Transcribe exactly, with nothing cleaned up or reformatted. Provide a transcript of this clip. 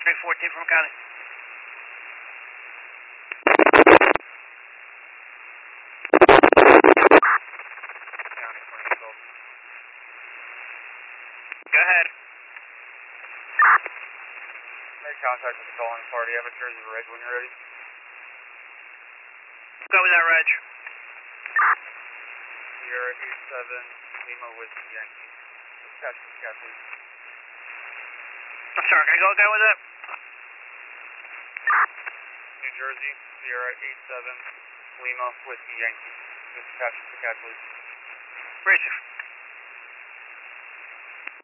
three fourteen from County. County twenty twelve. Go ahead. Make contact with the calling party. Have a Jersey Reg when you're ready. Go with that, Reg. Sierra eight seven, Lima Whiskey Yankee. Dispatch to Sky, please. I'm sorry, can I go again with that? New Jersey, Sierra eight seven, Lima Whiskey Yankee. Dispatch to Sky, please. Racer.